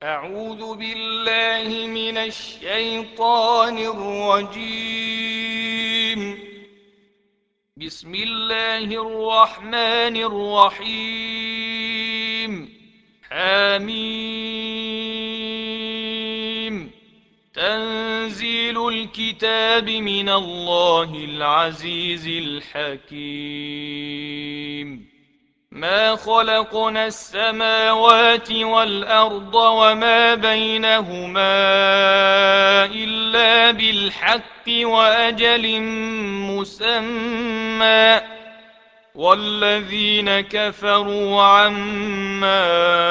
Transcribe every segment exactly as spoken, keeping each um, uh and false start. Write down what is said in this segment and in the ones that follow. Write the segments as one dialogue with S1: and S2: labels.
S1: أعوذ بالله من الشيطان الرجيم. بسم الله الرحمن الرحيم. حميم. تنزيل الكتاب من الله العزيز الحكيم. ما خلقنا السماوات والأرض وما بينهما إلا بالحق وأجل مسمى، والذين كفروا عما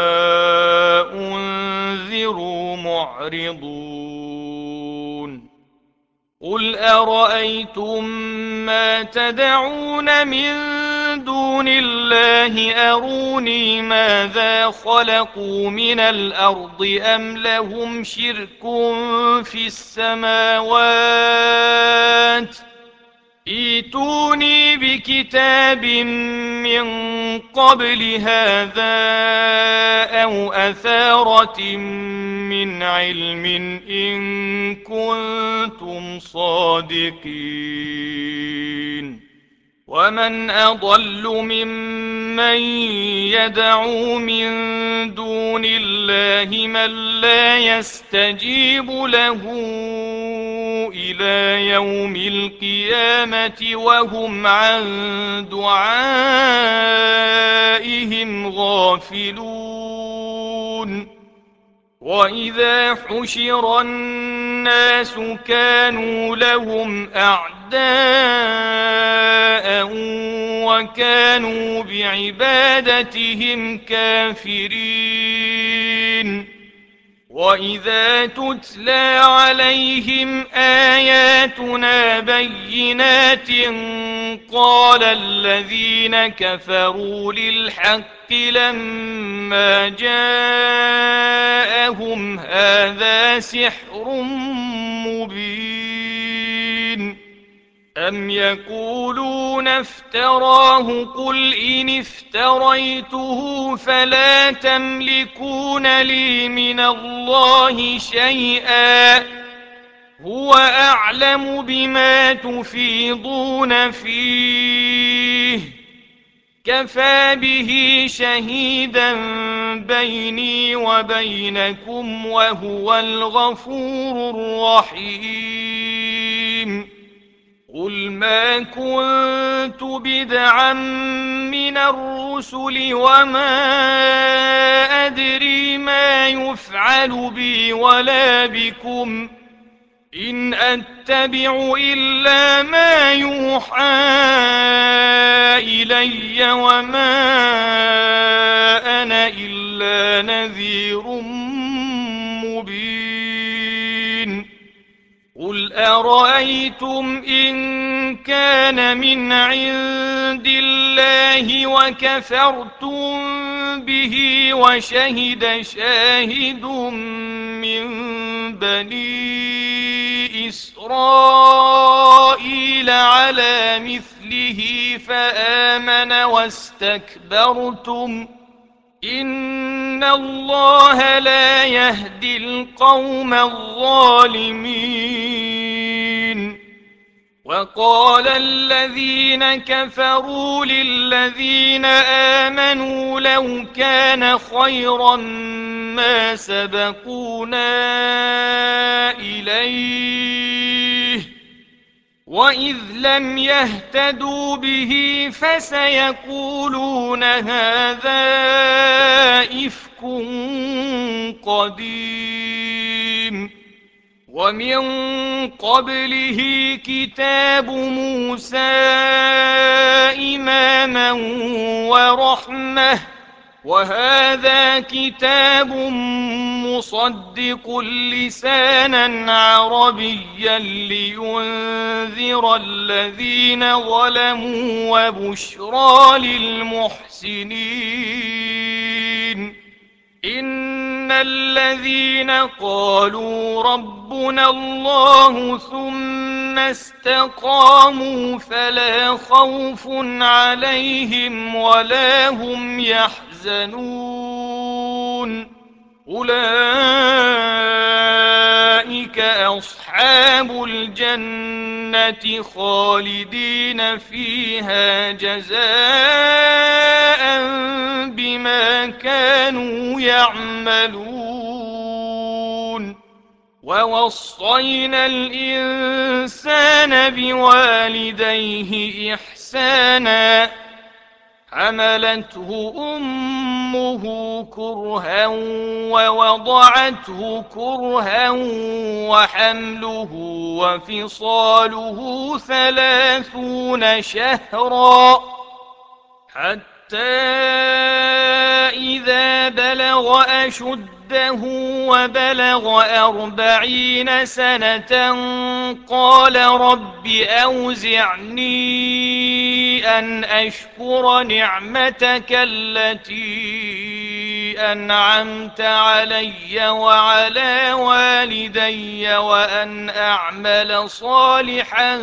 S1: أنذروا معرضون. قل أرأيتم ما تدعون من دون الله أروني ماذا خلقوا من الأرض أم لهم شرك في السماوات؟ ائتوني بكتاب من قبل هذا أو أثارة من علم إن كنتم صادقين. ومن أضل ممن يدعو من دون الله من لا يستجيب له إلى يوم القيامة وهم عن دعائهم غافلون. وإذا حشر الناس كانوا لهم أعداء وكانوا بعبادتهم كافرين. وإذا تتلى عليهم آياتنا بينات قال الذين كفروا للحق لما جاءهم هذا سحر مبين. أم يقولون افتراه قل إن افتريته فلا تملكون لي من الله شيئا هو أعلم بما تفيضون فيه كفى به شهيدا بيني وبينكم وهو الغفور الرحيم. قل ما كنت بدعا من الرسل وما أدري ما يفعل بي ولا بكم إن أتبع إلا ما يوحى إلي وما أنا إلا نذير مبين. قل أرأيتم إن كان من عند الله وكفرتم به وشهد شاهد من بني إسرائيل على مثله فآمن واستكبرتم إن الله لا يهدي القوم الظالمين. وقال الذين كفروا للذين آمنوا لو كان خيرا ما سبقونا إليه وإذ لم يهتدوا به فسيقولون هذا إفك قديم. ومن قبله كتاب موسى إماما ورحمة وهذا كتاب مصدق لسانا عربيا لينذر الذين ظلموا وبشرى للمحسنين. إن الذين قالوا ربنا الله ثم استقاموا فلا خوف عليهم ولا هم يحزنون أولئك أصحاب الجنة خالدين فيها جزاء بما كانوا يعملون. ووصينا الإنسان بوالديه إحسانا حملته أمه كرها ووضعته كرها وحمله وفصاله ثلاثون شهرا حتى إذا بلغ أشده وبلغ أربعين سنة قال رب أوزعني أن أشكر نعمتك التي أنعمت علي وعلى والدي وأن أعمل صالحا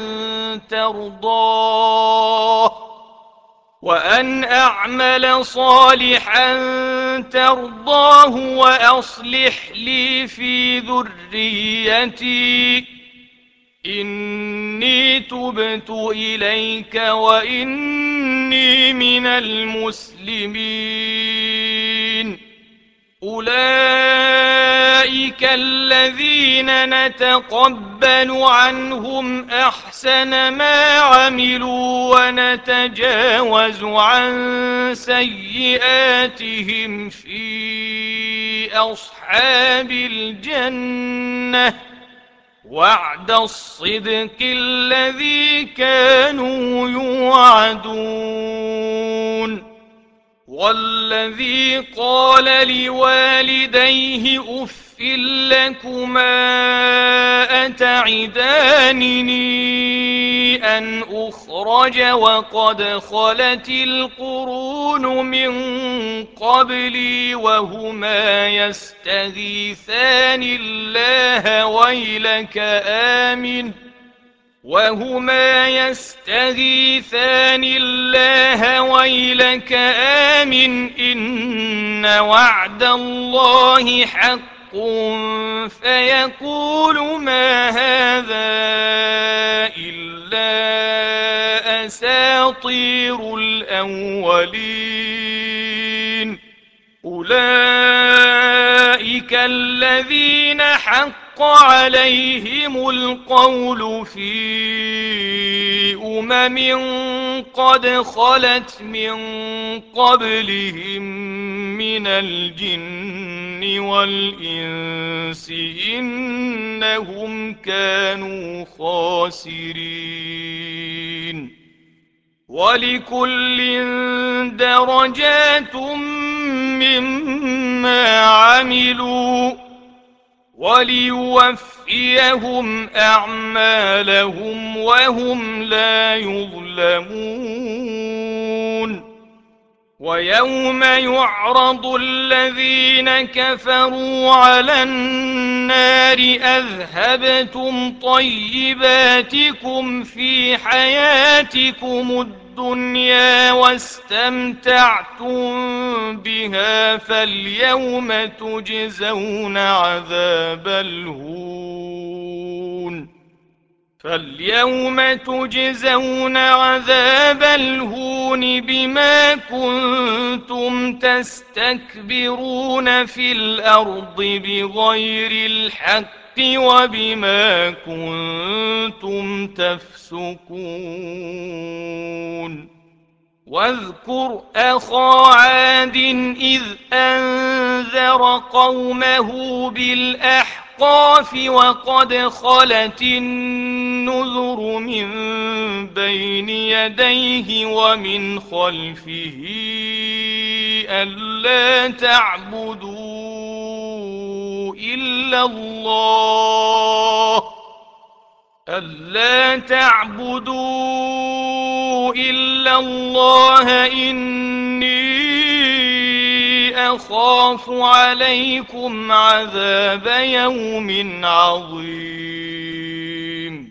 S1: ترضاه وأن أعمل صالحا ترضاه وأصلح لي في ذريتي إني تبت إليك وإني من المسلمين. أولئك الذين نتقبل عنهم أحسن ما عملوا ونتجاوز عن سيئاتهم في أصحاب الجنة وعد الصدق الذي كانوا يوعدون. والذي قال لوالديه أف لكما أتعدانني أن أخرج وقد خلت القرون من قبلي وهما يستغيثان الله ويلك آمن وهما يستغيثان الله ويلك آمن إن وعد الله حق فيقول ما هذا إلا أساطير الأولين. أولئك الذين حق عليهم القول في أمم قد خلت من قبلهم من الجن والإنس إنهم كانوا خاسرين. ولكل درجات مما عملوا وليوفيهم أعمالهم وهم لا يظلمون. ويوم يعرض الذين كفروا على النار أذهبتم طيباتكم في حياتكم الدنيا واستمتعتم بها فاليوم تجزون عذاب الهون فاليوم تجزون عذاب الهون بما كنتم تستكبرون في الأرض بغير الحق وبما كنتم تفسقون. واذكر أخا عاد إذ أنذر قومه بالأحقاف وقد خلت النذر من بين يديه ومن خلفه ألا تعبدوا إلا الله ألا تعبدوا إلا الله إني أخاف عليكم عذاب يوم عظيم.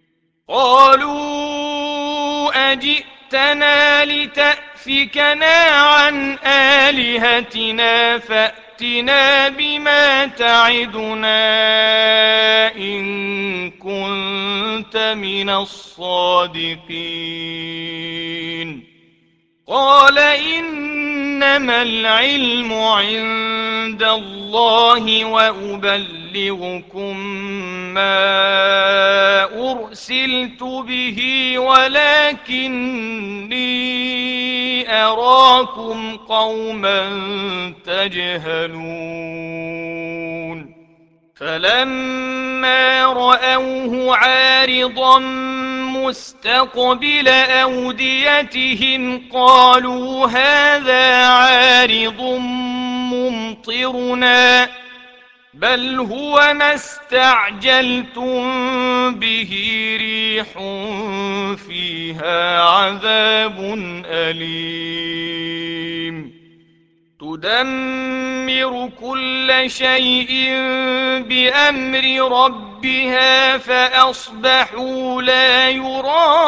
S1: قالوا أجئتنا لتأفكنا عن آلهتنا فأتنا فأتنا بما تعدنا إن كنت من الصادقين. قال إنما العلم عند الله وأبلغكم ما أرسلت به ولكني أراكم قوما تجهلون. فلما رأوه عارضا مستقبل أوديتهم قالوا هذا عارض ممطرنا بل هو ما استعجلتم به ريح فيها عذاب أليم تدمر كل شيء بأمر ربها فأصبحوا لا يرى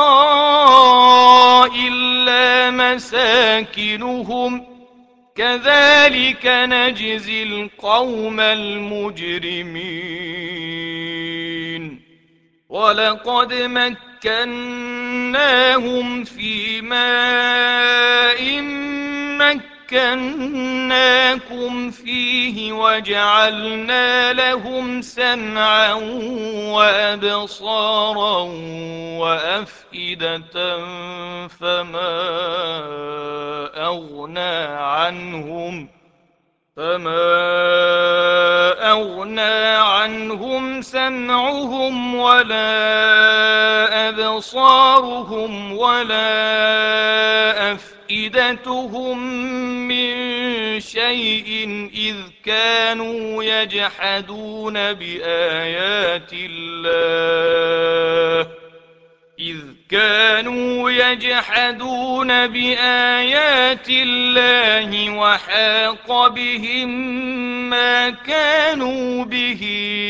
S1: إلا مساكنهم كذلك نجزي القوم المجرمين. ولقد مكناهم في ماء مكناكم فيه وجعلنا لهم سمعا وأبصارا وأفئدة فما أغنى عنهم فما أغنى عنهم سمعهم ولا أبصارهم ولا أفئدتهم من شيء إذ كانوا يجحدون بآيات الله إذ كانوا يجحدون بآيات الله وحاق بهم ما كانوا به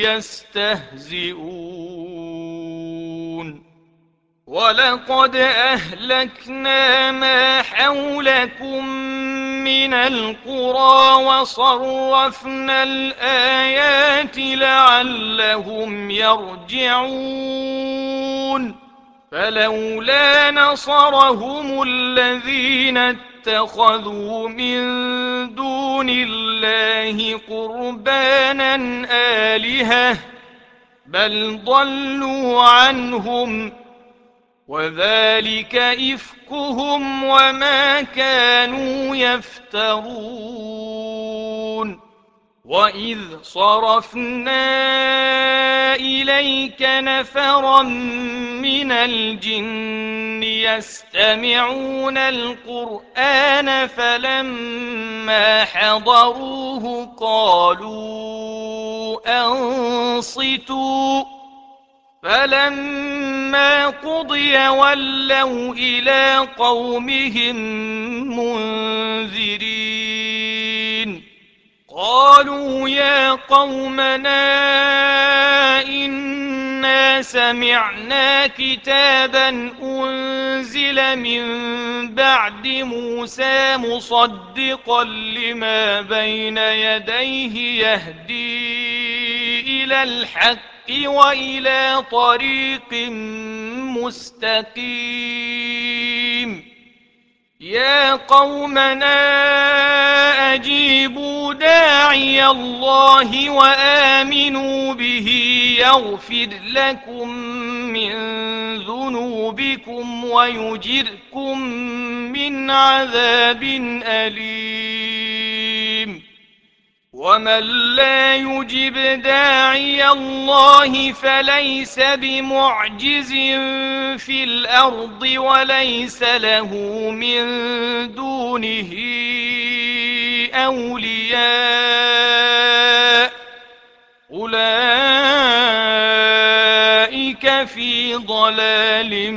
S1: يستهزئون. ولقد أهلكنا ما حولكم من القرى وصرفنا الآيات لعلهم يرجعون. فلولا نصرهم الذين اتخذوا من دون الله قربانا آلهة بل ضلوا عنهم وذلك إفكهم وما كانوا يفترون. وإذ صرفنا إليك نفرا من الجن يستمعون القرآن فلما حضروه قالوا أنصتوا فلما قضي ولوا إلى قومهم منذرين. قالوا يا قومنا إنا سمعنا كتابا أنزل من بعد موسى مصدقا لما بين يديه يهدي إلى الحق وإلى طريق مستقيم. يا قومنا أجيبوا داعي الله وآمنوا به يغفر لكم من ذنوبكم ويجركم من عذاب أليم. ومن لا يجب داعي الله فليس بمعجز في الأرض وليس له من دونه أولياء أولئك في ضلال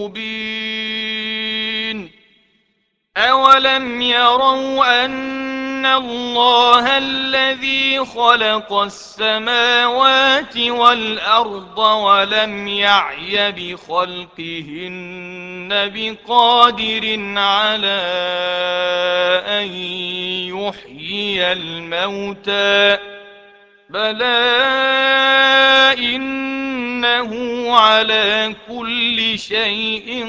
S1: مبين. أولم يروا أن الله الذي خلق السماوات والأرض ولم يعي بخلقهن بقادر على أن يحيي الموتى بلى إنه على كل شيء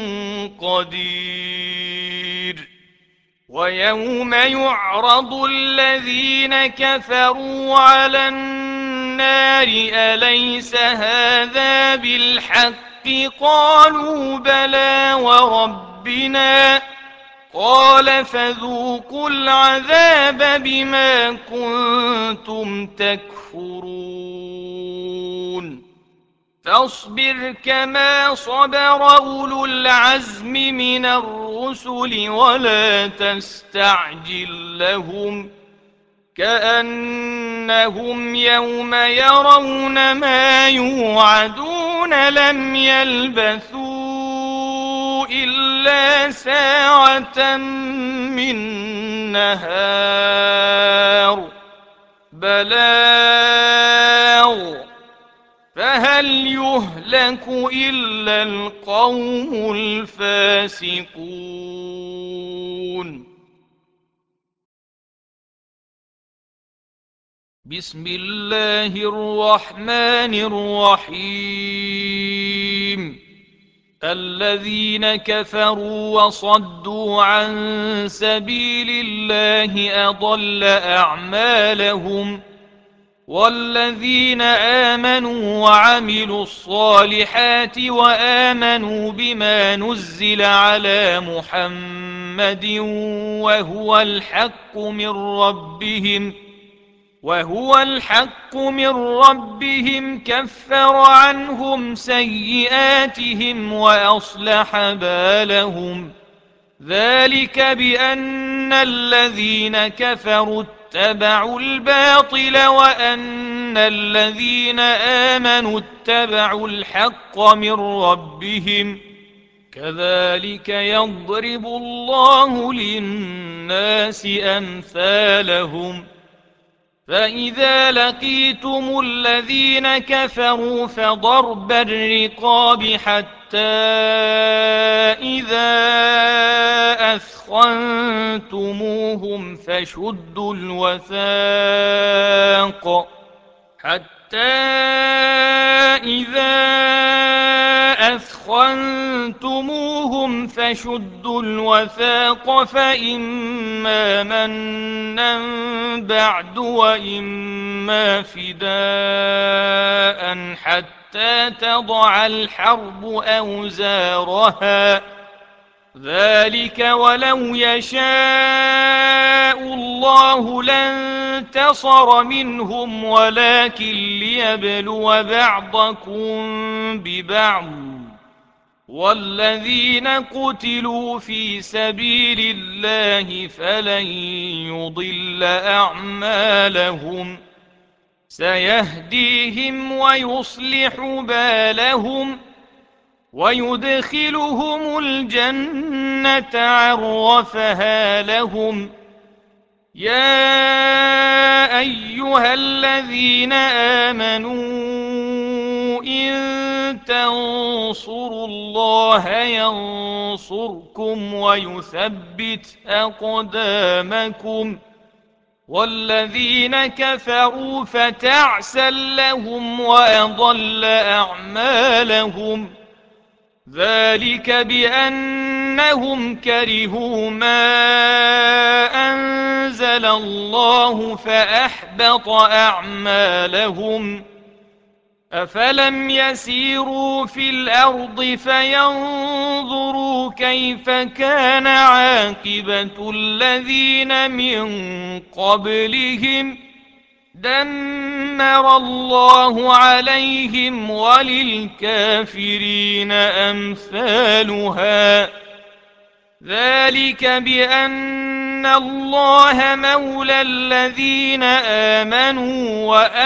S1: قدير. ويوم يعرض الذين كفروا على النار أليس هذا بالحق قالوا بلى وربنا قال فذوقوا العذاب بما كنتم تكفرون. فاصبر كما صبر أولو العزم من الرسل ولا تستعجل لهم كأنهم يوم يرون ما يوعدون لم يلبثوا إلا ساعة من نهار بلاغ فهل يهلك إلا القوم الفاسقون. بسم الله الرحمن الرحيم. الذين كفروا وصدوا عن سبيل الله أضل أعمالهم والذين آمنوا وعملوا الصالحات وآمنوا بما نزل على محمد وهو الحق من ربهم وهو الحق من ربهم كفر عنهم سيئاتهم وأصلح بالهم ذلك بأن الذين كفروا اتبعوا الباطل وأن الذين آمنوا اتبعوا الحق من ربهم كذلك يضرب الله للناس أمثالهم. فإذا لقيتم الذين كفروا فضرب الرقاب حتى إذا أثخنتموهم فشدوا الوثاق حتى إذا أثخنتموهم فشدوا الوثاق فإما منا بعد وإما فداء حتى تضع الحرب أوزارها ذلك ولو يشاء الله لانتصر منهم ولكن ليبلو بعضكم ببعض والذين قتلوا في سبيل الله فلن يضل أعمالهم سيهديهم ويصلح بالهم ويدخلهم الجنة عرفها لهم. يا أيها الذين آمنوا إن تنصروا الله ينصركم ويثبت أقدامكم والذين كفروا فتعسا لهم وأضل أعمالهم ذلك بأنهم كرهوا ما أنزل الله فأحبط أعمالهم. أفلم يسيروا في الأرض فينظروا كيف كان عاقبة الذين من قبلهم دمر الله عليهم وللكافرين أمثالها ذلك بأن الله مولى الذين آمنوا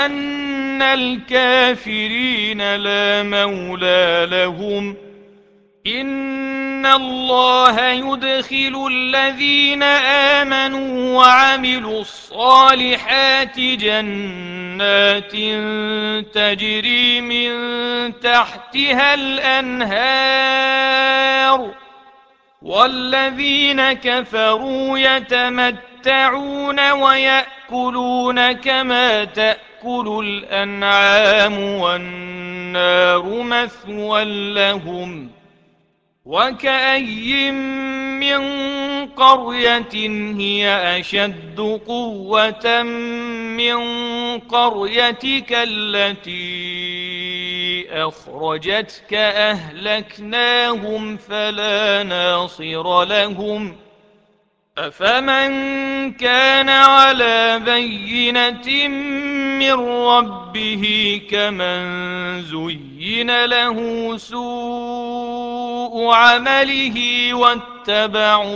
S1: وأن الكافرين لا مولى لهم إن الله يدخل الذين آمنوا وعملوا الصالحات جنات تجري من تحتها الأنهار، والذين كفروا يتمتعون ويأكلون كما تأكل الأنعام والنار مثوى لهم. وكأي من قرية هي أشد قوة من قريتك التي أخرجتك أهلكناهم فلا ناصر لهم. أفمن كان على بينة من ربه كمن زين له سوء عمله واتبعوا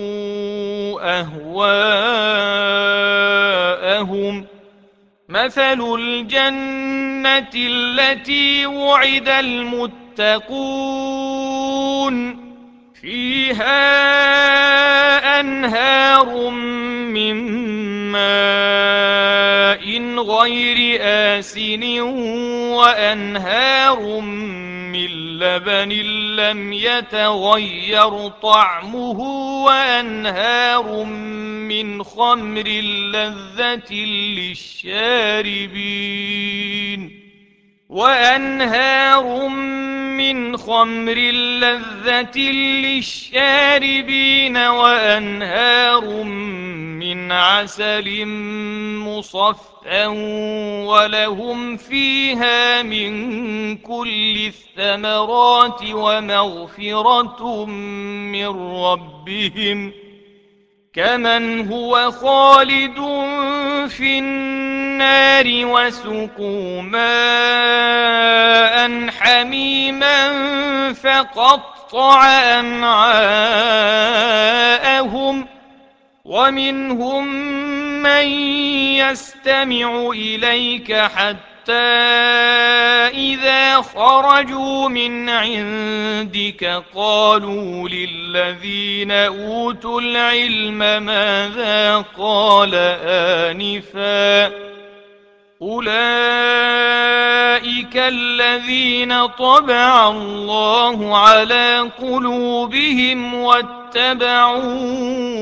S1: أهواءهم. مثل الجنة التي وعد المتقون فيها أنهار من ماء غير آسن وأنهار من لبن لم يتغير طعمه وأنهار من خمر لذة للشاربين وأنهار من خمر لذة للشاربين وأنهار من عسل مصفى ولهم فيها من كل الثمرات ومغفرة من ربهم كمن هو خالد في النار وسقوا ماء حميما فقطع أمعاءهم. ومنهم من يستمع إليك حتى إذا خرجوا من عندك قالوا للذين أوتوا العلم ماذا قال آنفا أولئك الذين طبع الله على قلوبهم واتبعوا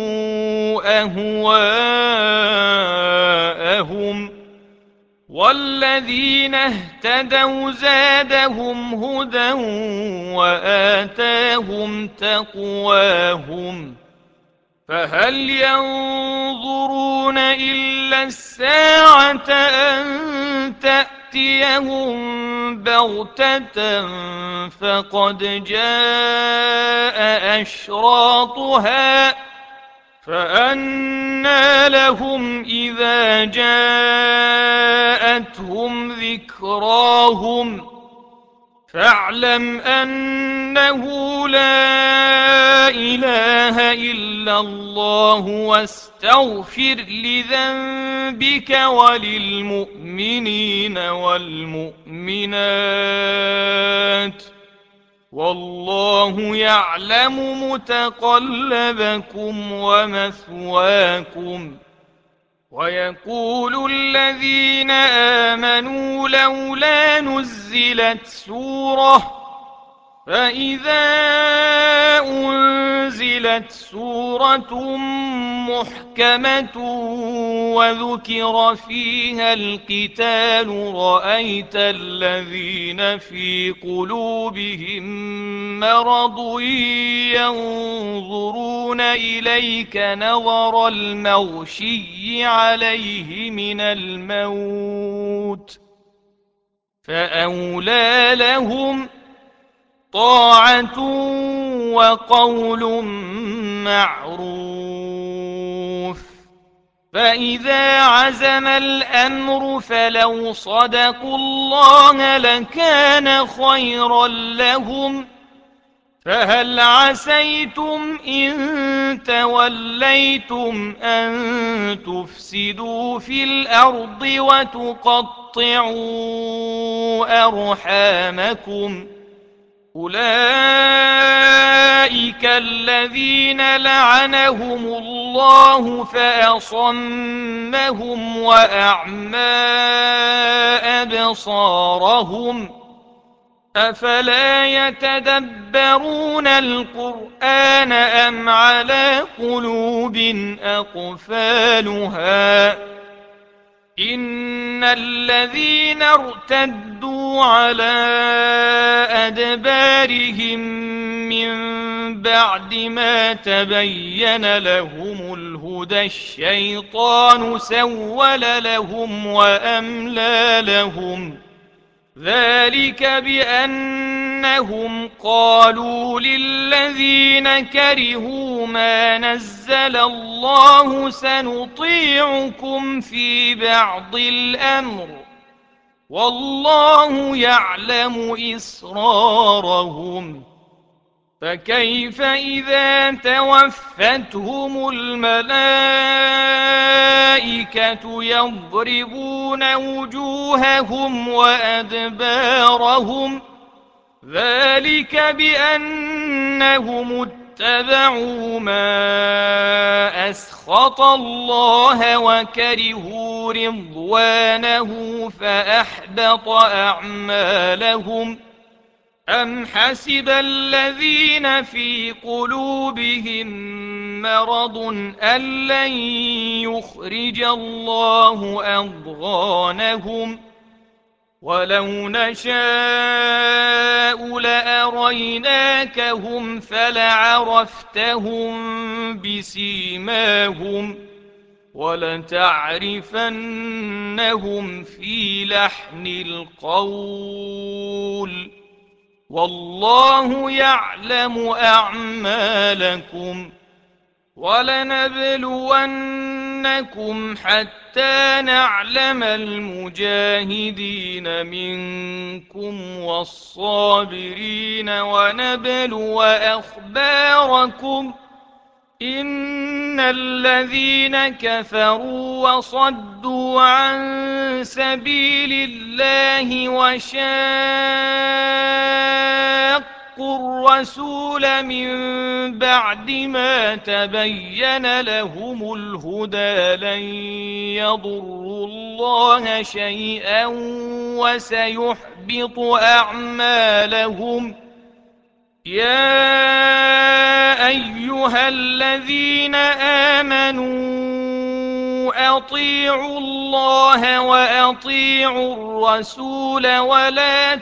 S1: أهواءهم والذين اهتدوا زادهم هدى وآتاهم تقواهم. فهل ينظرون إلا الساعة أن تأتيهم بغتة فقد جاء أشراطها فأنى لهم إذا جاءتهم ذكراهم فاعلم أنه لا إله إلا الله واستغفر لذنبك وللمؤمنين والمؤمنات والله يعلم متقلبكم ومثواكم. ويقول الذين آمنوا لولا نزلت سورة فإذا أنزلت سورة محكمة وذكر فيها القتال رأيت الذين في قلوبهم مرض ينظرون إليك نظر المغشي عليه من الموت فأولى لهم طاعة وقول معروف. فإذا عزم الأمر فلو صدقوا الله لكان خيرا لهم. فهل عسيتم إن توليتم أن تفسدوا في الأرض وتقطعوا أرحامكم أولئك الذين لعنهم الله فأصمهم وأعمى أبصارهم أفلا يتدبرون القرآن أم على قلوب أقفالها إن الذين ارتدوا على أدبارهم من بعد ما تبين لهم الهدى الشيطان سول لهم وأملى لهم ذلك بأنهم قالوا للذين كرهوا ما نزل الله سنطيعكم في بعض الأمر والله يعلم إسرارهم فكيف إذا توفتهم الملائكة يضربون وجوههم وأدبارهم ذلك بأنهم اتبعوا ما أسخط الله وكرهوا رضوانه فأحبط أعمالهم أم حسب الذين في قلوبهم مرض أن لن يخرج الله أضغانهم ولو نشاء لأريناكهم فلعرفتهم بسيماهم ولتعرفنهم في لحن القول والله يعلم أعمالكم ولنبلونكم حتى نعلم المجاهدين منكم والصابرين ونبلو أخباركم إن الذين كفروا وصدوا عن سبيل الله وشاقوا الرسول من بعد ما تبين لهم الهدى لن يضروا الله شيئا وسيحبط أعمالهم يا أيها الذين آمنوا أطيعوا الله وأطيعوا الرسول ولا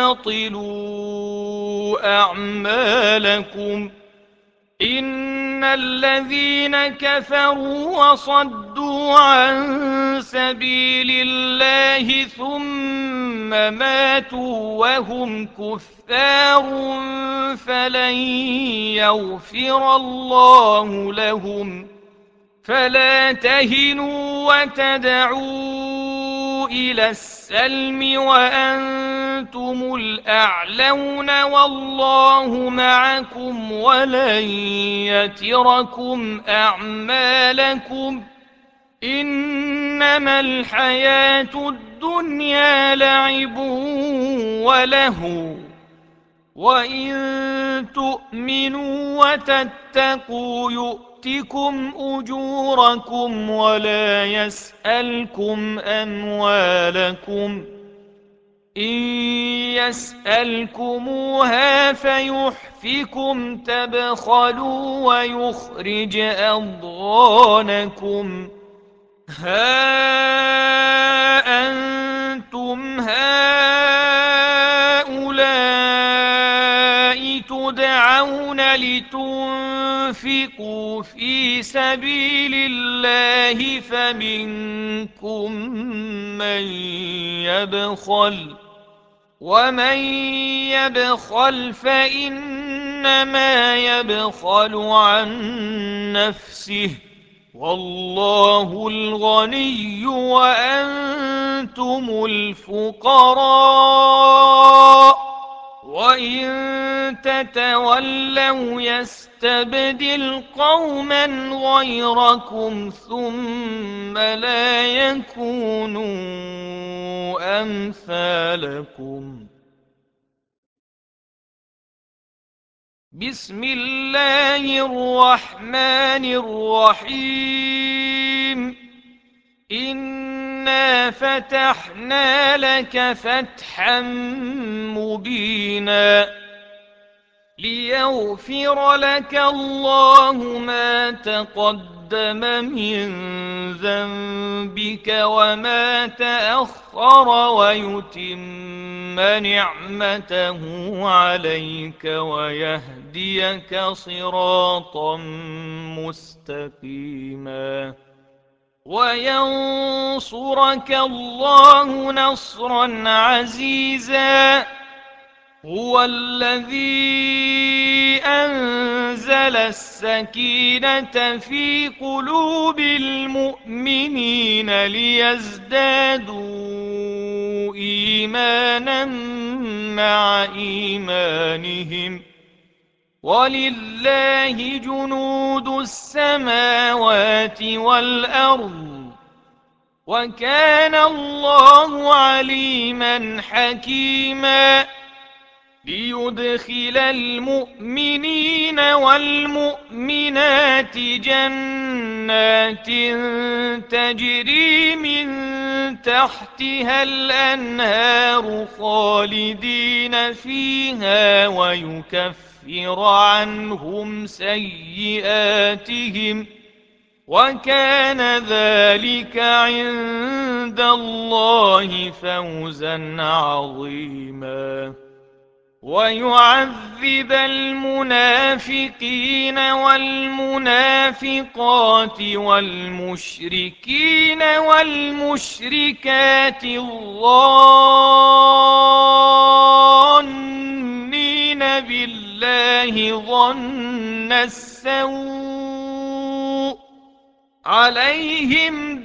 S1: تبطلوا أعمالكم إن الذين كفروا وصدوا عن سبيل الله ثم ماتوا وهم كفار فلن يغفر الله لهم فلا تهنوا وتدعوا إلى السلم وأنتم الأعلون والله معكم ولن يتركم أعمالكم إنما الحياة الدنيا لعب ولهو وإن تؤمنوا وتتقوا يؤتكم أجوركم ولا يسألكم أموالكم إن يسألكموها فيحفكم تبخلوا ويخرج أضغانكم ها أنتم هؤلاء تدعون لتنفقوا في سبيل الله فمنكم من يبخل ومن يبخل فإنما يبخل عن نفسه والله الغني وأنتم الفقراء وإن تتولوا يستبدل قوما غيركم ثم لا يكونوا أمثالكم بسم الله الرحمن الرحيم إنا فتحنا لك فتحا مبينا ليغفر لك الله ما تقدم من ذنبك وما تأخر ويتم نعمته عليك ويهديك صراطا مستقيما وينصرك الله نصرا عزيزا هو الذي أنزل السكينة في قلوب المؤمنين ليزدادوا إيمانا مع إيمانهم ولله جنود السماوات والأرض وكان الله عليما حكيما ليدخل المؤمنين والمؤمنات جنات تجري من تحتها الأنهار خالدين فيها ويكفر عنهم سيئاتهم وكان ذلك عند الله فوزا عظيما ويعذب المنافقين والمنافقات والمشركين والمشركات الظانين بالله ظن السوء عليهم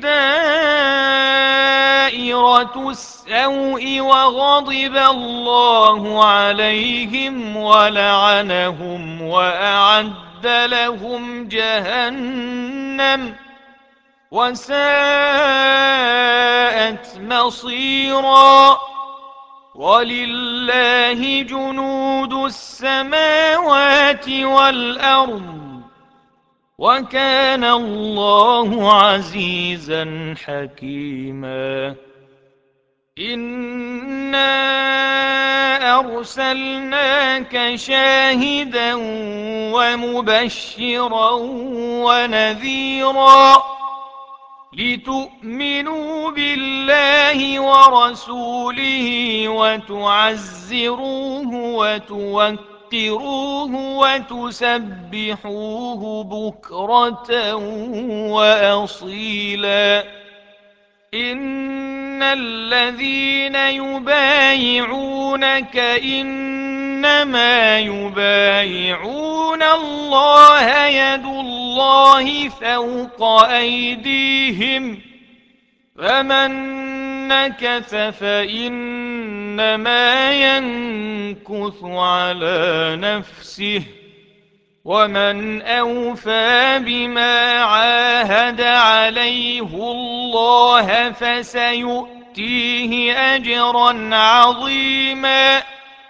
S1: دائرة السوء وغضب الله عليهم ولعنهم وأعد لهم جهنم وساءت مصيرا ولله جنود السماوات والأرض وكان الله عزيزا حكيما إنا أرسلناك شاهدا ومبشرا ونذيرا لتؤمنوا بالله ورسوله وتعزروه وتوكلوه وتسبحوه بكرة وأصيلا إن الذين يبايعونك إنما يبايعون الله يد الله فوق أيديهم فمن نكث فإنما ينكث على نفسه ومن أوفى بما عاهد عليه الله فسيؤتيه أجرا عظيما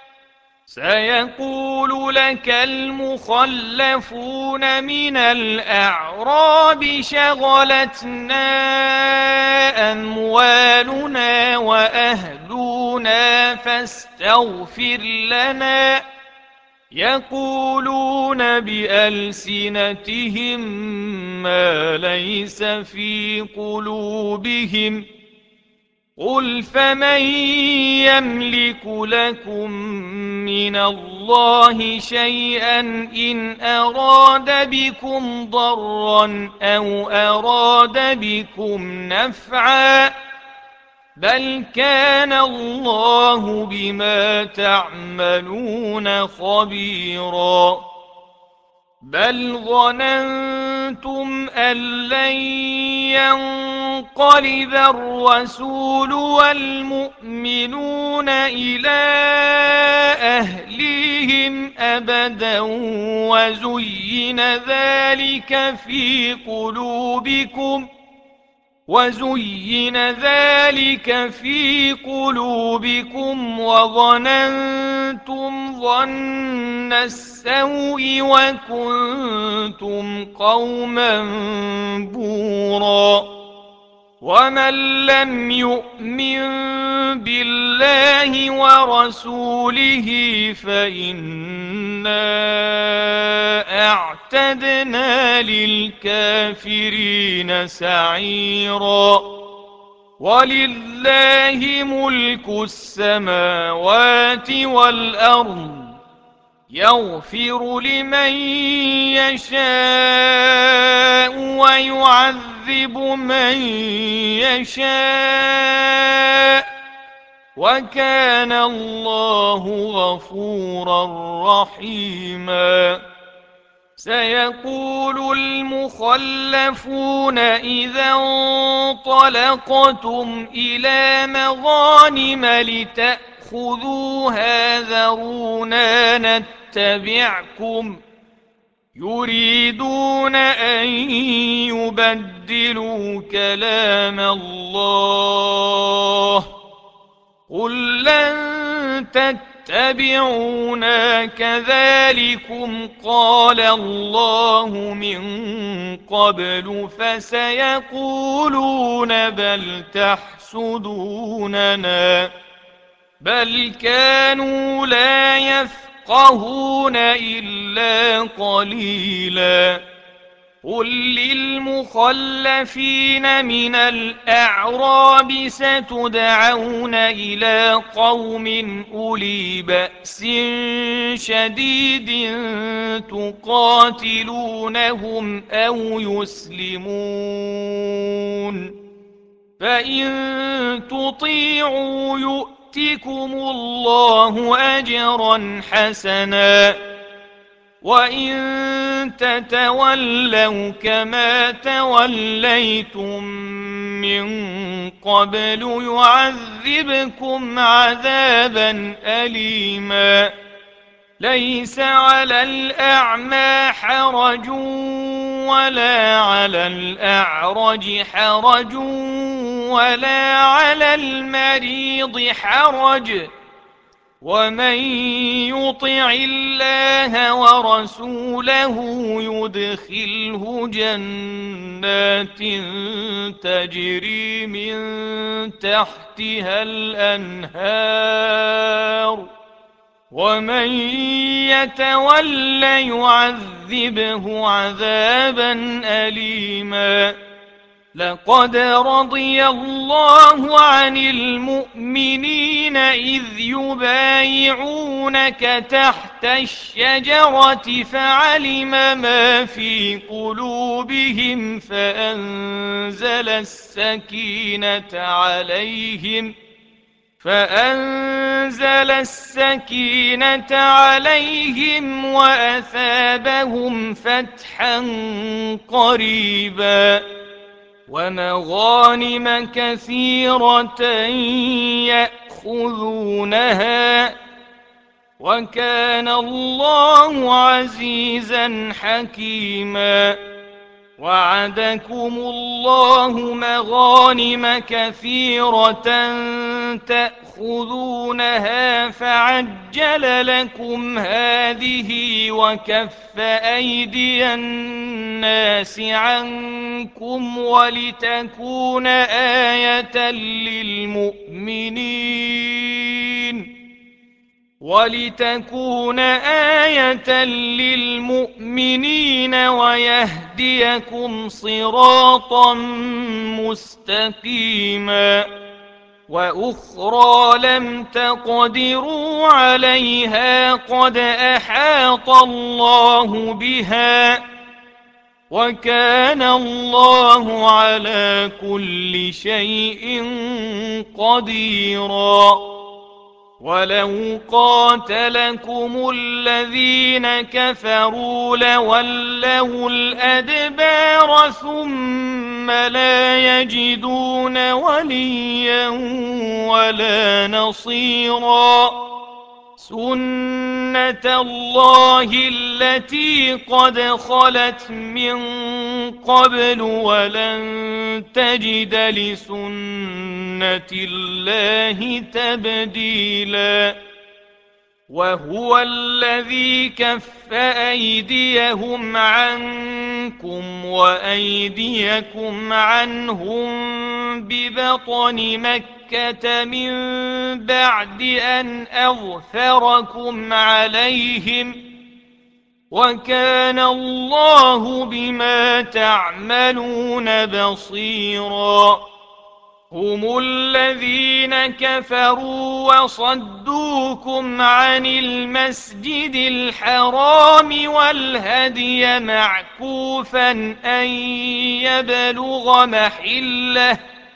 S1: سيقول لك المخلفون من الأعراب شغلتنا أموالنا وأهلنا فاستغفر لنا يقولون بألسنتهم ما ليس في قلوبهم قل فمن يملك لكم من الله شيئا إن أراد بكم ضرا أو أراد بكم نفعا بل كان الله بما تعملون خبيرا بل ظننتم أن لن ينقلب الرسول والمؤمنون إلى أهليهم أبدا وزين ذلك في قلوبكم وزين ذلك في قلوبكم وظننتم ظن السوء وكنتم قوما بورا ومن لم يؤمن بالله ورسوله فإنا أعتدنا للكافرين سعيرا ولله ملك السماوات والأرض يغفر لمن يشاء ويعذب من يشاء وكان الله غفورا رحيما سيقول المخلفون إذا انطلقتم إلى مغانم لتأخذوها ذرونا نتبعكم يريدون أن يبدلوا كلام الله قل لن تتبعونا كذلكم قال الله من قبل فسيقولون بل تحسدوننا بل كانوا لا يفقهون إلا قليلا قل للمخلفين من الأعراب ستدعون إلى قوم أولي بأس شديد تقاتلونهم أو يسلمون فإن تطيعوا يؤتكم الله أجرا حسنا وإن تتولوا كما توليتم من قبل يعذبكم عذابا أليما ليس على الأعمى حرج ولا على الأعرج حرج ولا على المريض حرج ومن يطع الله ورسوله يدخله جنات تجري من تحتها الأنهار ومن يتول يعذبه عذابا أليما لقد رضي الله عن المؤمنين إذ يبايعونك تحت الشجرة فعلم ما في قلوبهم فأنزل السكينة عليهم فأنزل السكينة عليهم وأثابهم فتحا قريبا ومغانم كثيرة يأخذونها وكان الله عزيزا حكيما وعدكم الله مغانم كثيرة تأخذونها فعجل لكم هذه وكف أيدي الناس عنكم ولتكون آية للمؤمنين ولتكون آية للمؤمنين ويهديكم صراطا مستقيما وأخرى لم تقدروا عليها قد أحاط الله بها وكان الله على كل شيء قديرا ولو قاتلكم الذين كفروا لولوا الأدبار ثم لا يجدون وليا ولا نصيرا سُنَّةَ اللَّهِ الَّتِي قَدْ خَلَتْ مِن قَبْلُ وَلَن تَجِدَ لِسُنَّةِ اللَّهِ تَبْدِيلًا وَهُوَ الَّذِي كَفَّ أَيْدِيَهُمْ عَنكُمْ وَأَيْدِيَكُمْ عَنْهُم بِبَطْنِ مَكَّةَ مِن بَعْدِ أَنْ أَظْفَرَكُمْ عَلَيْهِمْ وَكَانَ اللَّهُ بِمَا تَعْمَلُونَ بَصِيرًا هم الذين كفروا وصدوكم عن المسجد الحرام والهدي معكوفا أن يبلغ محله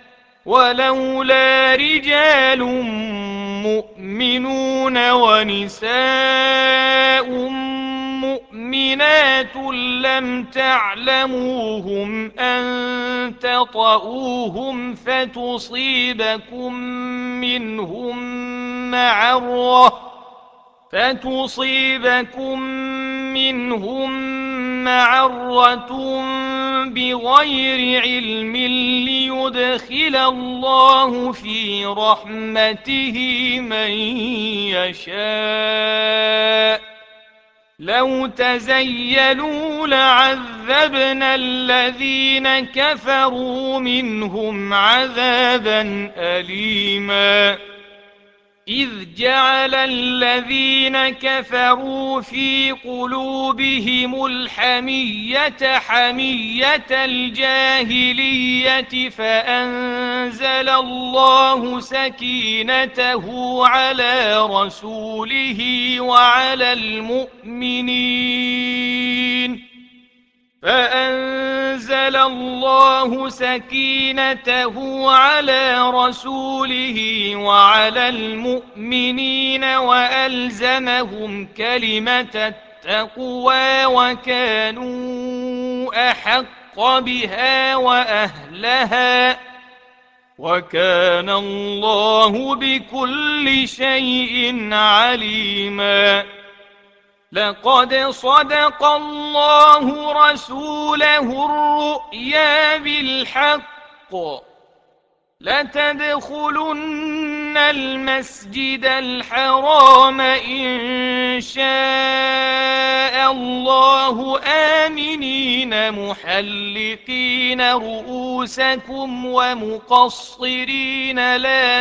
S1: ولولا رجال مؤمنون ونساء مؤمنات لم تعلموهم أن تطؤوهم فتصيبكم منهم معرة فتصيبكم منهم معرة بغير علم ليدخل الله في رحمته من يشاء لو تزيلوا لعذبنا الذين كفروا منهم عذابا أليما إذ جعل الذين كفروا في قلوبهم الحمية حمية الجاهلية فأنزل الله سكينته على رسوله وعلى المؤمنين فأنزل الله سكينته على رسوله وعلى المؤمنين وألزمهم كلمة التقوى وكانوا أحق بها وأهلها وكان الله بكل شيء عليما لقد صدق الله رسوله الرؤيا بالحق لتدخلن المسجد الحرام إن شاء الله آمنين محلقين رؤوسكم ومقصرين لا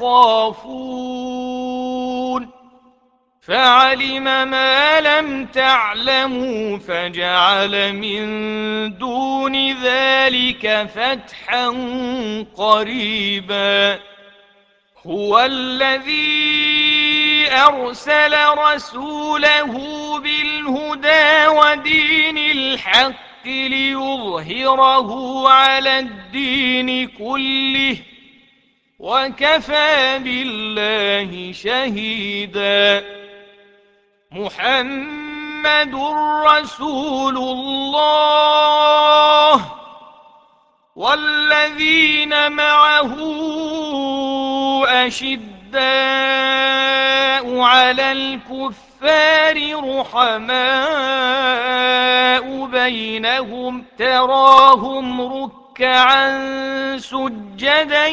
S1: تخافون فعلم ما لم تعلموا فجعل من دون ذلك فتحا قريبا هو الذي أرسل رسوله بالهدى ودين الحق ليظهره على الدين كله وكفى بالله شهيدا محمد رسول الله والذين معه أشداء على الكفار رحماء بينهم تراهم ركعا سجدا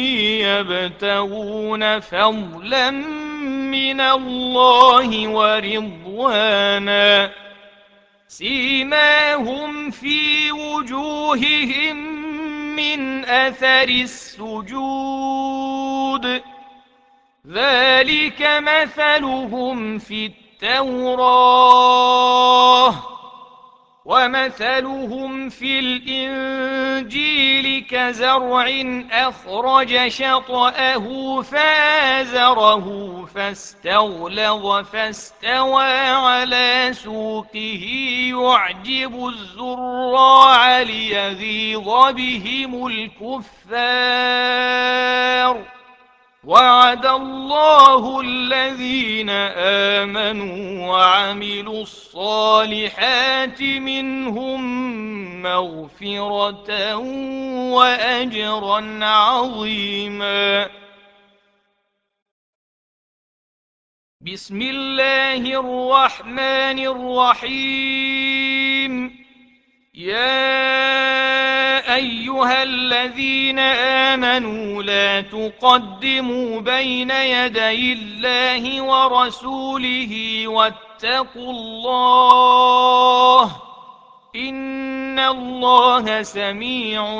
S1: يبتغون فضلا من الله ورضوانا سيماهم في وجوههم من أثر السجود ذلك مثلهم في التوراة ومثلهم في الإنجيل كزرع أخرج شطأه فآزره فاستغلظ فاستوى على سوقه يعجب الزراع ليغيظ بهم الكفار وعد الله الذين آمنوا وعملوا الصالحات منهم مغفرة وأجرا عظيما بسم الله الرحمن الرحيم. يا أيها الذين آمنوا لا تقدموا بين يدي الله ورسوله واتقوا الله إن الله سميع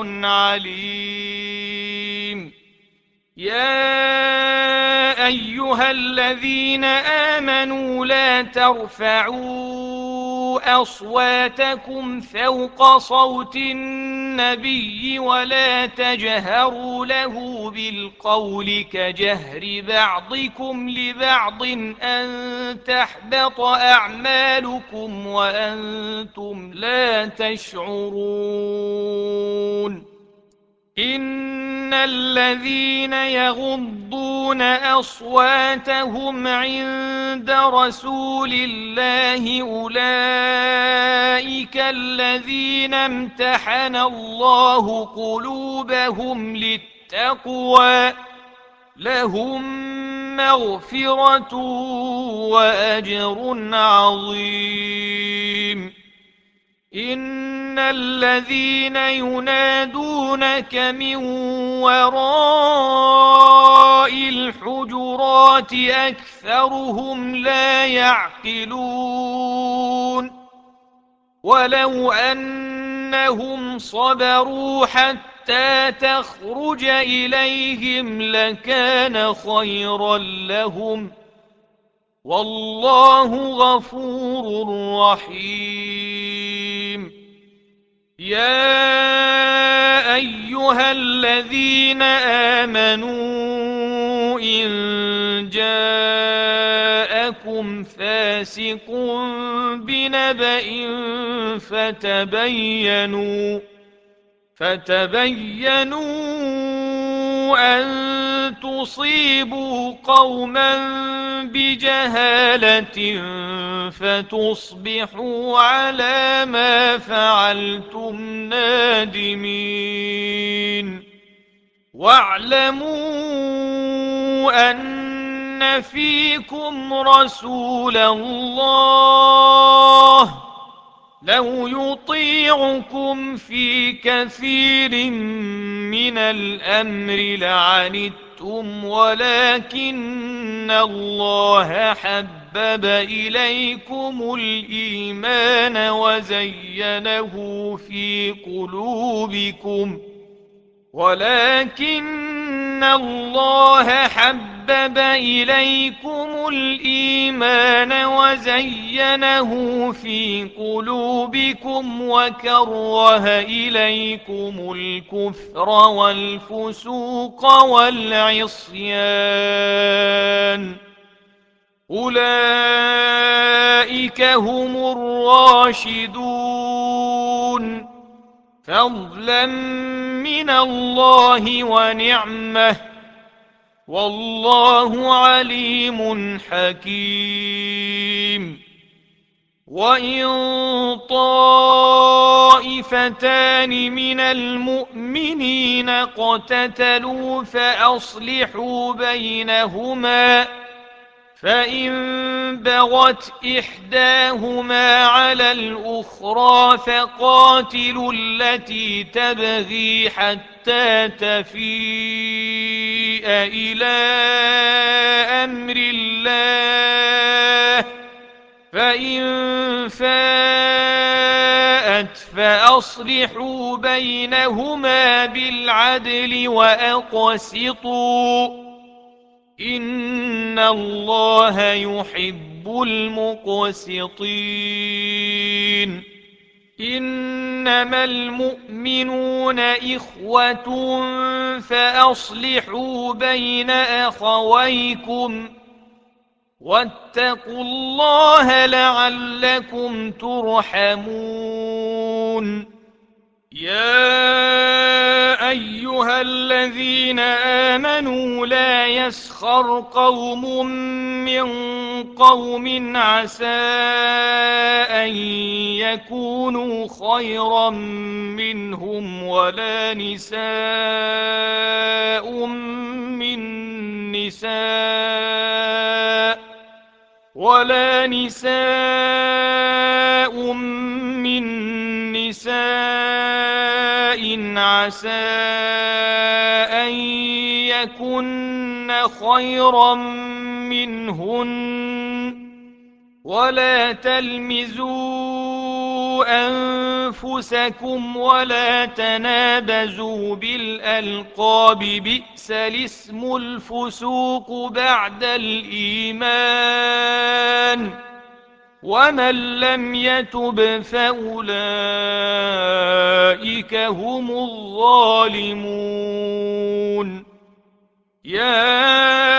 S1: عليم. يا أيها الذين آمنوا لا ترفعوا أصواتكم فوق صوت النبي ولا تجهروا له بالقول كجهر بعضكم لبعض أن تحبط أعمالكم وأنتم لا تشعرون. إن الذين يغضون أصواتهم عند رسول الله أولئك الذين امتحن الله قلوبهم للتقوى لهم مغفرة وأجر عظيم. إن الذين ينادونك من وراء الحجرات أكثرهم لا يعقلون. ولو أنهم صبروا حتى تخرج إليهم لكان خيرا لهم والله غفور رحيم. يا أيها الذين آمنوا إن جاءكم فاسق بنبأ فتبينوا فتبينوا أن تصيبوا قوما بجهالة فتصبحوا على ما فعلتم نادمين. واعلموا أن فيكم رسول الله لو يطيعكم في كثير من الأمر لعنتم ولكن الله حبب إليكم الإيمان وزينه في قلوبكم ولكن الله حبب إليكم الإيمان وزينه في قلوبكم وكره إليكم الكفر والفسوق والعصيان أولئك هم الراشدون فضلا من الله ونعمه والله عليم حكيم. وإن طائفتان من المؤمنين اقتتلوا فأصلحوا بينهما فإن بغت إحداهما على الأخرى فقاتلوا التي تبغي حتى تفيء إلى أمر الله فإن فاءت فأصلحوا بينهما بالعدل وأقسطوا إن الله يحب المقسطين. إنما المؤمنون إخوة فأصلحوا بين أخويكم واتقوا الله لعلكم ترحمون. يا أيها الذين آمنوا لا يسخر قوم من قوم عسى أن يكونوا خيرا منهم ولا نساء من نساء ولا نساء من نساء عسى أن يكن خيرا منهن ولا تلمزوا أنفسكم ولا تنابزوا بالألقاب بئس الاسم الفسوق بعد الإيمان ومن لم يتب فأولئك هم الظالمون يا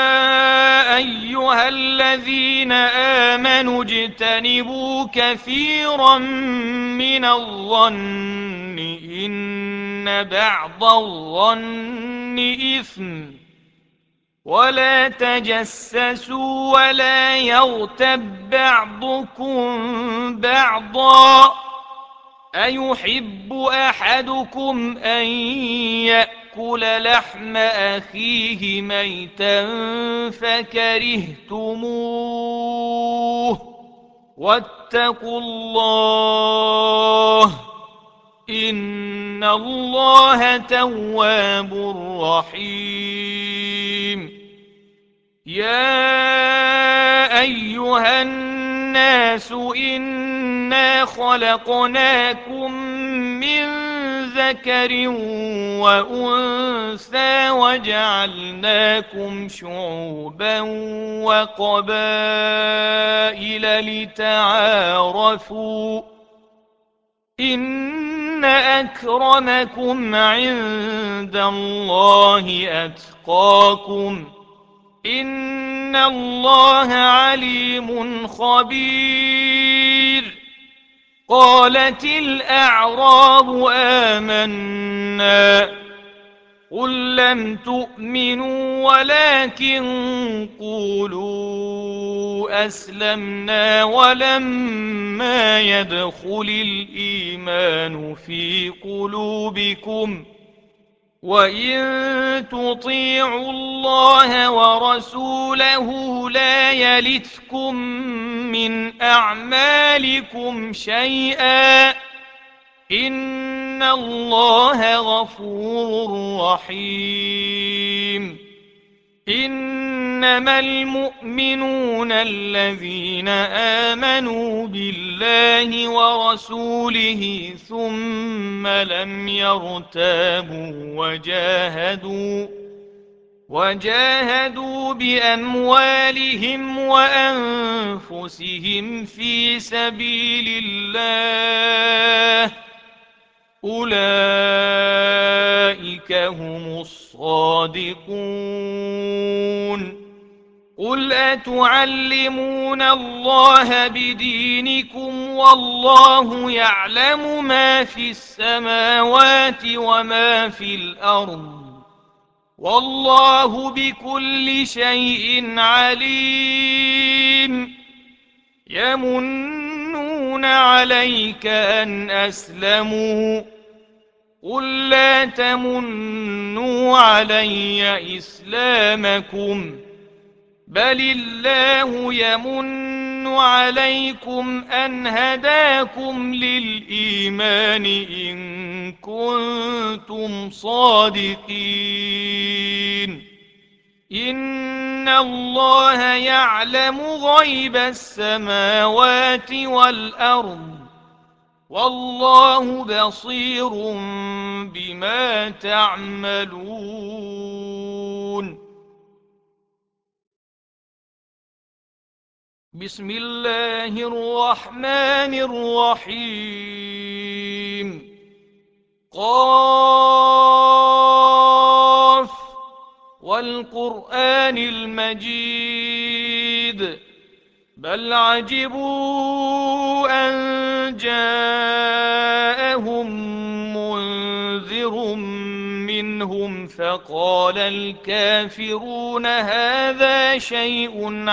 S1: أيها الذين آمنوا اجتنبوا كثيرا من الظن إن بعض الظن إثم ولا تجسسوا ولا يغتب بعضكم بعضا أيحب أحدكم أن يأكل لحم أخيه ميتا فكرهتموه واتقوا الله إن الله تواب رحيم يا أيها الناس إنا خلقناكم من ذكر وأنثى وجعلناكم شعوبا وقبائل لتعارفوا إن أكرمكم عند الله أتقاكم إن الله عليم خبير قالت الأعراب آمنا قل لم تؤمنوا ولكن قولوا أسلمنا ولما يدخل الإيمان في قلوبكم وإن تطيعوا الله ورسوله لا يلتكم من أعمالكم شيئا إن الله غفور رحيم إنما المؤمنون الذين آمنوا بالله ورسوله ثم لم يرتابوا وجاهدوا وجاهدوا بأموالهم وأنفسهم في سبيل الله أولئك هم الصادقون قل أتعلمون الله بدينكم والله يعلم ما في السماوات وما في الأرض والله بكل شيء عليم يمنون عليك أن أسلموا قل لا تمنوا علي إسلامكم بل الله يمن عليكم أن هداكم للإيمان إن كنتم صادقين إن الله يعلم غيب السماوات والأرض والله بصير بما تعملون بسم الله الرحمن الرحيم قاف والقرآن المجيد بل عجبوا أن جاءهم منذر منهم فقال الكافرون هذا شيء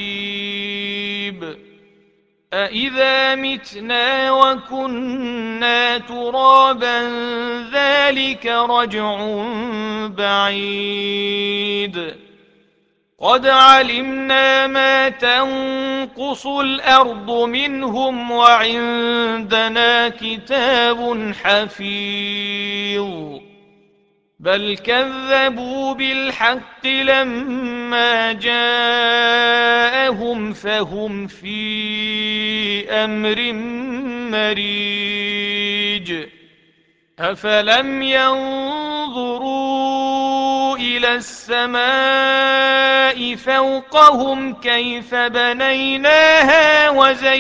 S1: عجيب أإذا متنا وكنا ترابا ذلك رجع بعيد قد علمنا ما تنقص الأرض منهم وعندنا كتاب حفيظ بل كذبوا بالحق لما جاءهم فهم في أمر مريج أفلم ينظروا إلى السماء فوقهم كيف بنيناها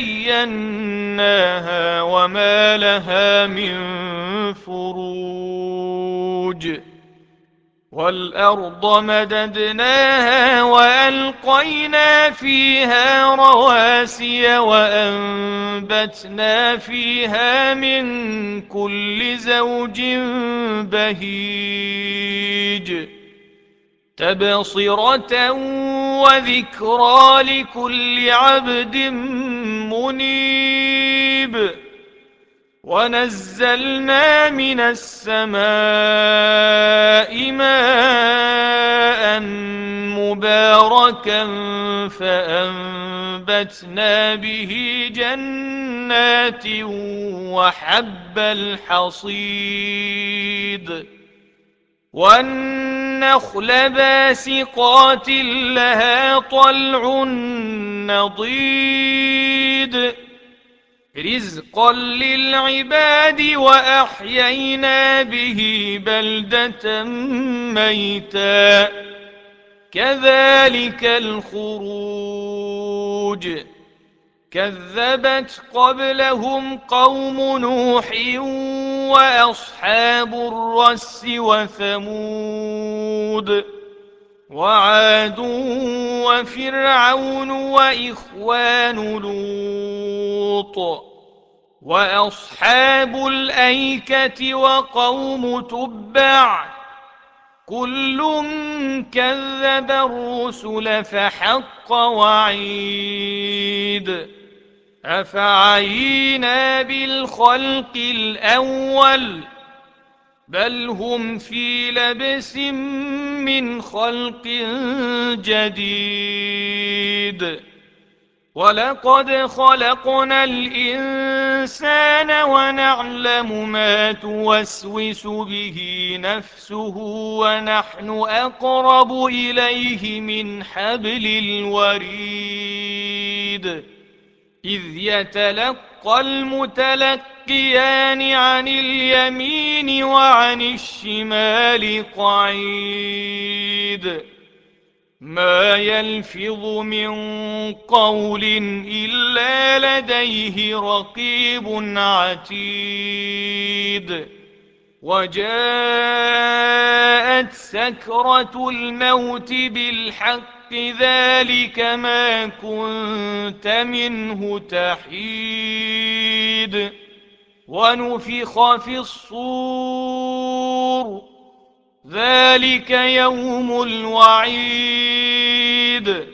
S1: وزيناها وما لها من فروج والأرض مددناها وألقينا فيها رواسي وأنبتنا فيها من كل زوج بهيج تبصرة وذكرى لكل عبد منيب ونزلنا من السماء ماء مباركا فأنبتنا به جنات وحب الحصيد والنخل باسقات لها طلع نضيد رزقا للعباد وأحيينا به بلدة ميتا كذلك الخروج كذبت قبلهم قوم نوح وأصحاب الرس وثمود وعاد وفرعون وإخوان لوط وأصحاب الأيكة وقوم تبع كل كذب الرسل فحق وعيد أفعينا بالخلق الأول بل هم في لبس من خلق جديد ولقد خلقنا الإنسان ونعلم ما توسوس به نفسه ونحن أقرب إليه من حبل الوريد إذ يتلقى المتلقيان عن اليمين وعن الشمال قعيد ما يلفظ من قول إلا لديه رقيب عتيد وجاءت سكرة الموت بالحق ذلك ما كنت منه تحيد ونفخ في الصور ذلك يوم الوعيد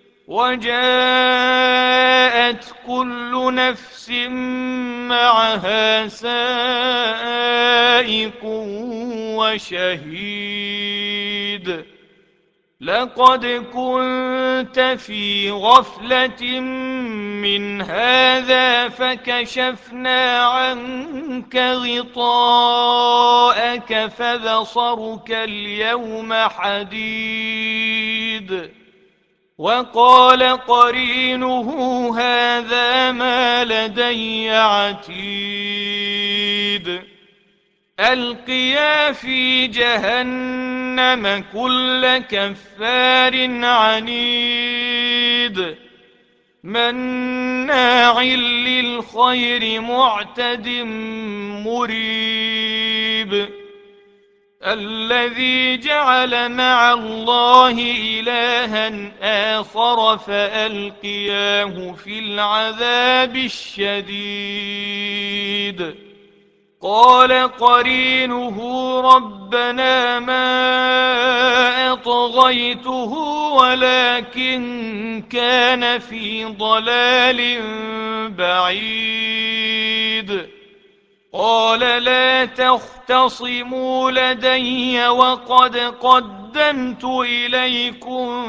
S1: وجاءت كل نفس معها سائق وشهيد لقد كنت في غفلة من هذا فكشفنا عنك غطاءك فبصرك اليوم حديد وقال قرينه هذا ما لدي عتيد ألقيا في جهنم كل كفار عنيد مناع للخير معتد مريب الذي جعل مع الله إلها آخر فألقياه في العذاب الشديد قال قرينه ربنا ما أطغيته ولكن كان في ضلال بعيد قال لا تختصموا لدي وقد قدمت إليكم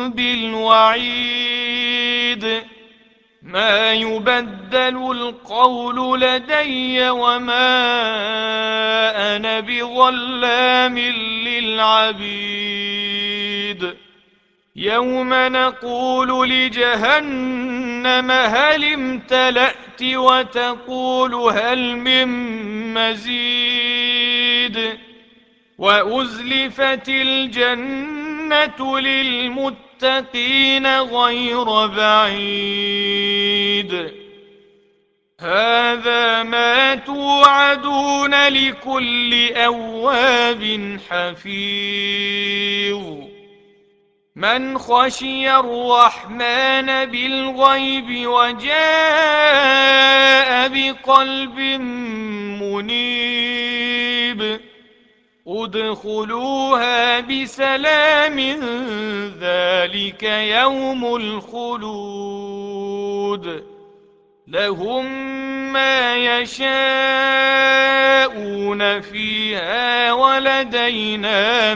S1: بالوعيد ما يبدل القول لدي وما أنا بظلام للعبيد يوم نقول لجهنم هل امتلأت وتقول هل من مزيد وأزلفت الجنة للمتقين غير بعيد هذا ما توعدون لكل أواب حفيظ من خشي الرحمن بالغيب وجاء بقلب منيب ادخلوها بسلام ذلك يوم الخلود لهم ما يشاءون فيها ولدينا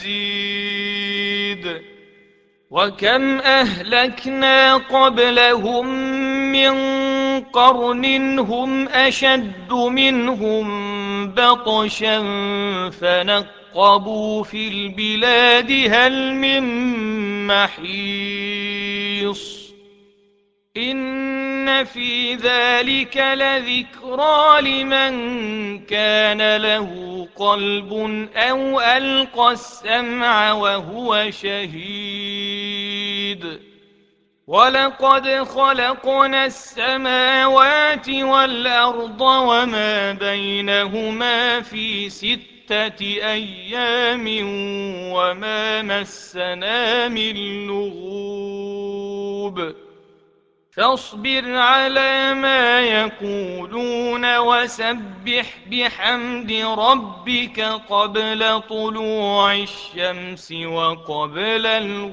S1: مزيد وكم أهلكنا قبلهم من قرن هم أشد منهم بطشا فنقبوا في البلاد هل من محيص إن في ذلك لذكرى لمن كان له قلب أو ألقى السمع وهو شهيد ولقد خلقنا السماوات والأرض وما بينهما في ستة أيام وما مسنا من لغوب فاصبر على ما يقولون وسبح بحمد ربك قبل طلوع الشمس وقبل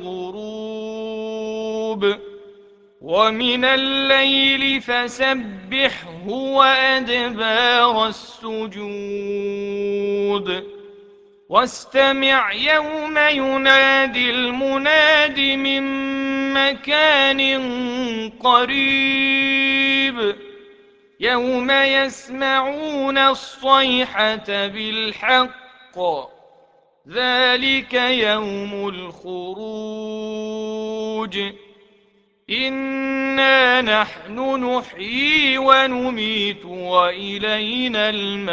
S1: الغروب ومن الليل فسبحه وأدبار السجود واستمع يوم ينادي المناد من مكان قريب يوم يسمعون الصيحة بالحق ذلك يوم الخروج إنا نحن نحيي ونميت وإلينا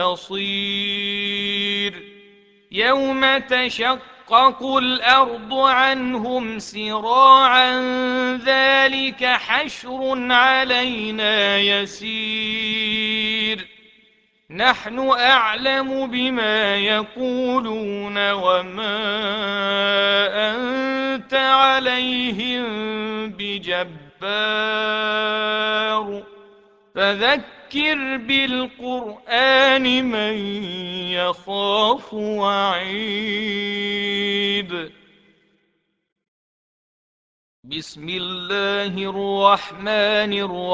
S1: المصير يوم تشقق الأرض عنهم سراعا ذلك حشر علينا يسير نحن أعلم بما يقولون وما أنت عليهم بجبار فذكر بالقرآن من يخاف وعيد بسم الله الرحمن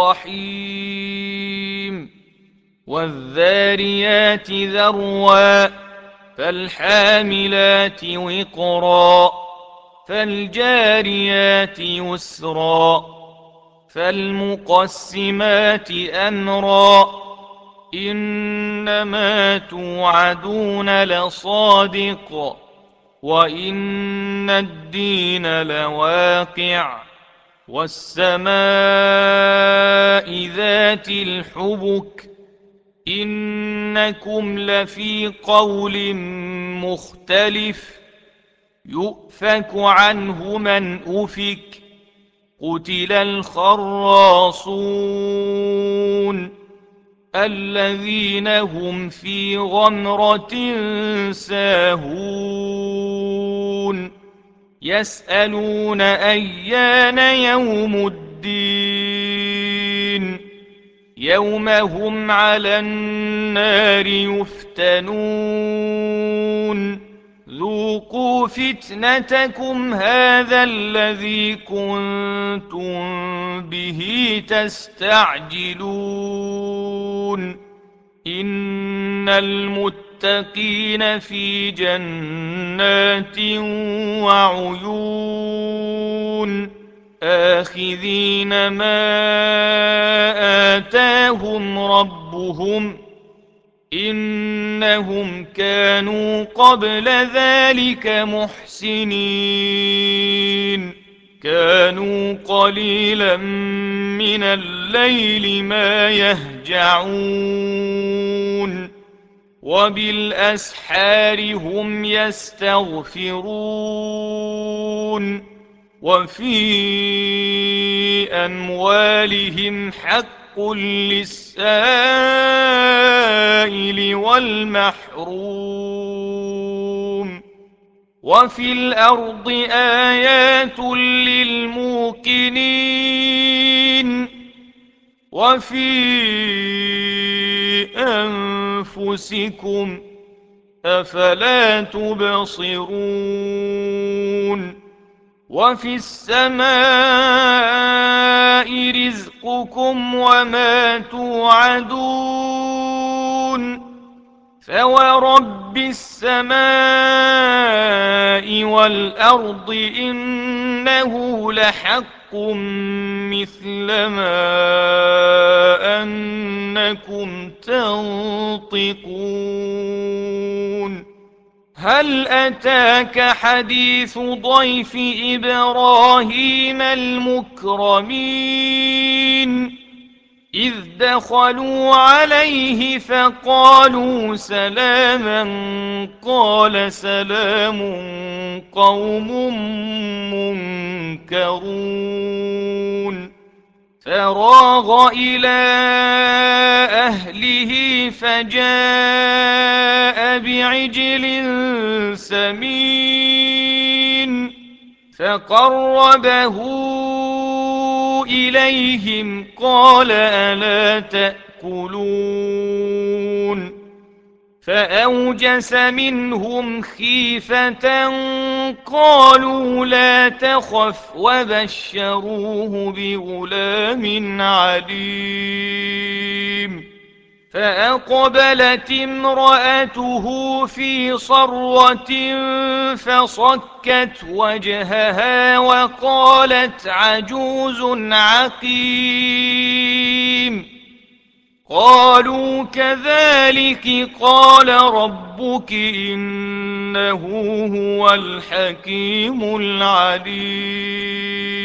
S1: الرحيم والذاريات ذروا فالحاملات وقرا فالجاريات يسرا فالمقسمات أمرا إنما توعدون لصادق وإن الدين لواقع والسماء ذات الحبك إنكم لفي قول مختلف يؤفك عنه من أفك قتل الخراصون الذين هم في غمرة ساهون يسألون أيان يوم الدين يوم هم على النار يفتنون ذوقوا فتنتكم هذا الذي كنتم به تستعجلون إن المتقين في جنات وعيون آخذين ما آتاهم ربهم إنهم كانوا قبل ذلك محسنين كانوا قليلا من الليل ما يهجعون وبالأسحار هم يستغفرون وفي أموالهم حق للسائل والمحروم وفي الأرض آيات للموقنين وفي أنفسكم أفلا تبصرون وفي السماء رزقكم وما توعدون فورب السماء والأرض إنه لحق مثل ما أنكم تنطقون هل أتاك حديث ضيف إبراهيم المكرمين إذ دخلوا عليه فقالوا سلاما قال سلام قوم منكرون فراغ إلى أهله فجاء بعجل سمين فقربه إليهم قال ألا تأكلون فأوجس منهم خيفة قالوا لا تخف وبشروه بغلام عليم فأقبلت امرأته في صرة فصكت وجهها وقالت عجوز عقيم قالوا كذلك قال ربك إنه هو الحكيم العليم